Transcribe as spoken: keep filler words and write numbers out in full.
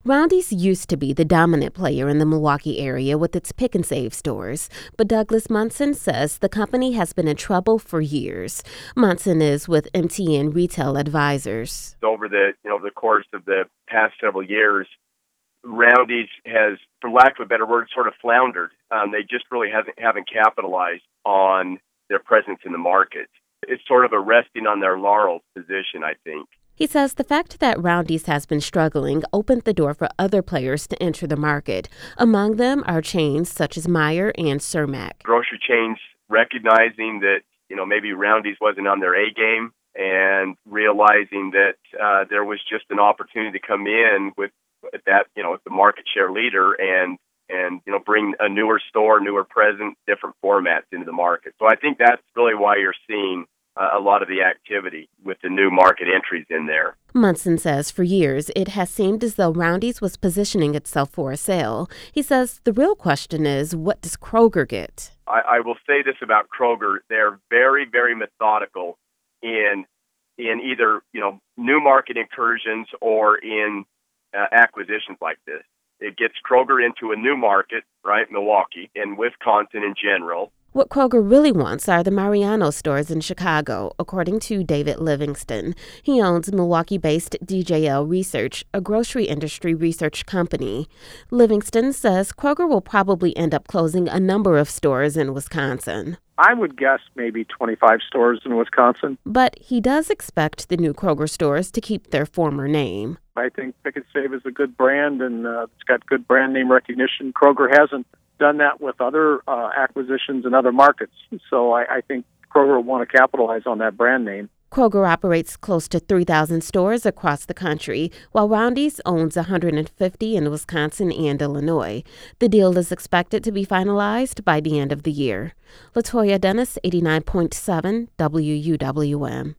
Roundy's used to be the dominant player in the Milwaukee area with its Pick and Save stores, but Douglas Munson says the company has been in trouble for years. Munson is with M T N Retail Advisors. Over the you know the course of the past several years, Roundy's has, for lack of a better word, sort of floundered. Um, they just really haven't haven't capitalized on their presence in the market. It's sort of a resting on their laurels position, I think. He says the fact that Roundy's has been struggling opened the door for other players to enter the market. Among them are chains such as Meijer and Cermak. Grocery chains recognizing that, you know, maybe Roundy's wasn't on their A game and realizing that uh, there was just an opportunity to come in with that, you know, the market share leader and, and, you know, bring a newer store, newer presence, different formats into the market. So I think that's really why you're seeing uh, a lot of the activity with the new market entries in there. Munson says for years it has seemed as though Roundy's was positioning itself for a sale. He says the real question is, what does Kroger get? I, I will say this about Kroger. They're very, very methodical in in either, you know, new market incursions or in uh, acquisitions like this. It gets Kroger into a new market, right, Milwaukee, and Wisconsin in general. What Kroger really wants are the Mariano stores in Chicago, according to David Livingston. He owns Milwaukee-based D J L Research, a grocery industry research company. Livingston says Kroger will probably end up closing a number of stores in Wisconsin. I would guess maybe twenty-five stores in Wisconsin. But he does expect the new Kroger stores to keep their former name. I think Pick and Save is a good brand, and uh, it's got good brand name recognition. Kroger hasn't done that with other uh, acquisitions in other markets. So I, I think Kroger will want to capitalize on that brand name. Kroger operates close to three thousand stores across the country, while Roundy's owns one hundred fifty in Wisconsin and Illinois. The deal is expected to be finalized by the end of the year. Latoya Dennis, eighty-nine point seven W U W M.